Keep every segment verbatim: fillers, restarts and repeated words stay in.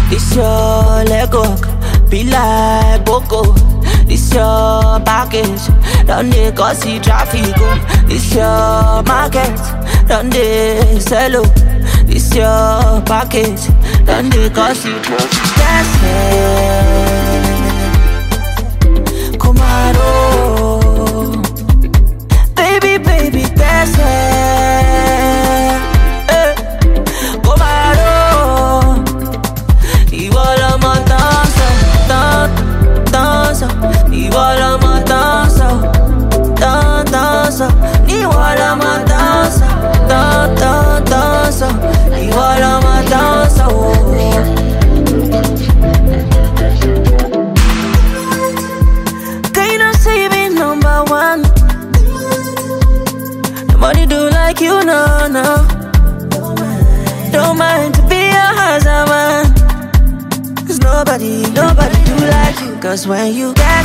This your Lego, be like Boko. This your package, don't they cause see traffic. This your market, don't they sell out. This your package, don't they cause see traffic. That's it. Come on, oh. Baby, baby, that's it. Eh. Come on, oh. You all of my dancer, dan, dancer. You all of my dancer, dan, dancer. You all of my dancer, dan, dan, dancer. You all of my dancer, oh. Nobody do like you, no, no. Don't mind to be a hazard man. Cause nobody, nobody do like you. Cause when you get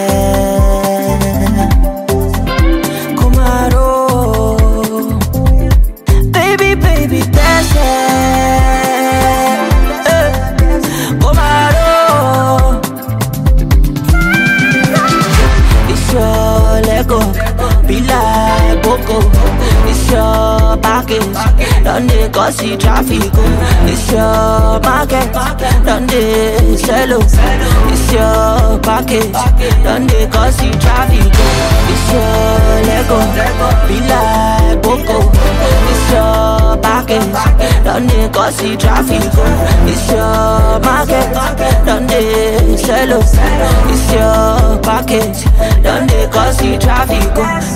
set, come on, oh. Baby, baby, that's it. Come on, oh. It's your Lego, be like Boko. It's your package, don't they cause see traffic. It's your market, don't they sell out. It's your package, don't they cause see traffic. It's your Lego, be like Boko. It's your package, don't they cause see traffic. It's your market, don't they sell out. It's your package, don't they cause see traffic.